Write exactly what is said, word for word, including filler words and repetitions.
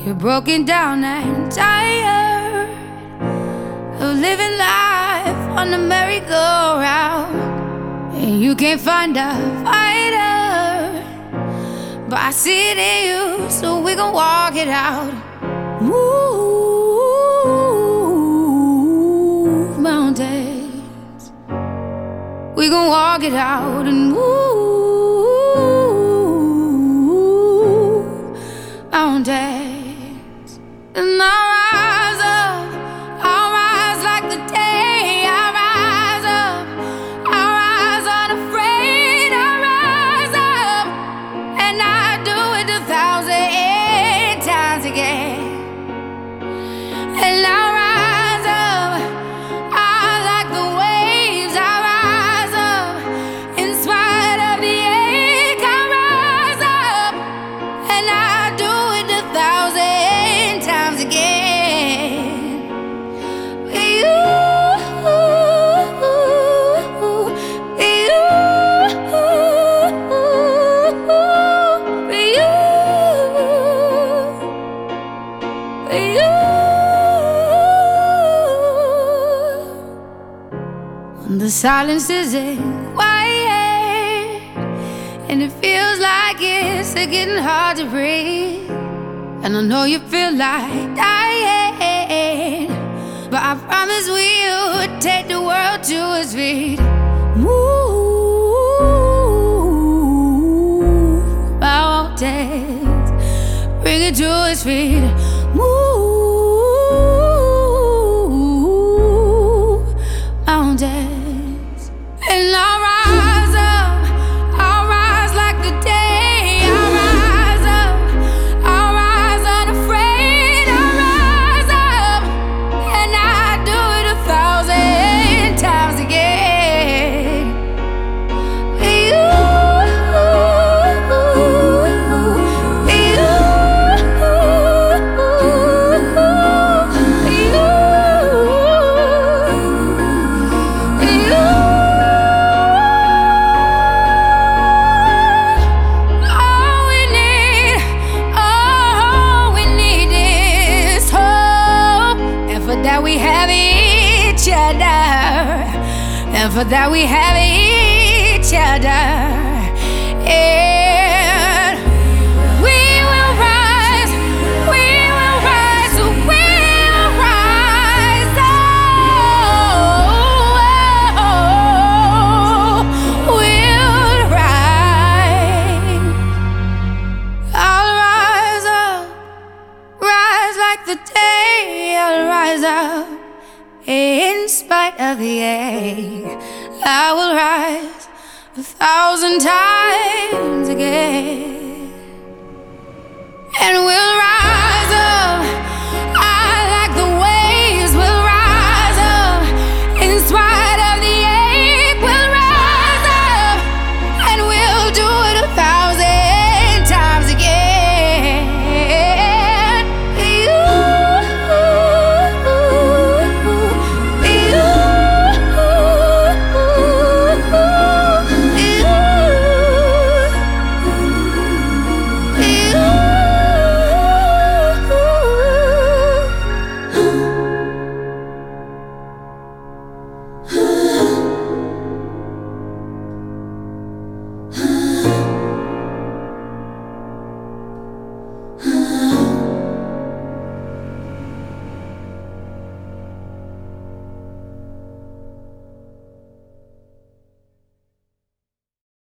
You're broken down and tired of living life on the merry-go-round, and you can't find a fighter, but I see it in you, so we gon' walk it out. Move mountains, we gon' walk it out and move mountains. And I'll rise up, I'll rise like the day. I'll rise up, I'll rise unafraid. I'll rise up, and I'll do it a thousand times again. And I'll rise up, I like the waves. I'll rise up, in spite of the ache. I'll rise up, and I'll do it a thousand times again. For you, for you, for you, for you. The silence isn't quiet, and it feels like it's getting hard to breathe. And I know you feel like dying, but I promise we'll take the world to its feet. Move mountains, bring it to its feet. Move mountains. And I'll rise up, I'll rise like the day. I'll rise up, I'll rise unafraid. I'll rise up, and I'll do it a thousand times again. For you, for you, for you, for you. That we have each other, and for that we have each other, and we will rise, we will rise, we'll rise, oh, we'll rise. I'll rise up, rise like the day. I'll rise up, in spite of the ache. I will rise a thousand times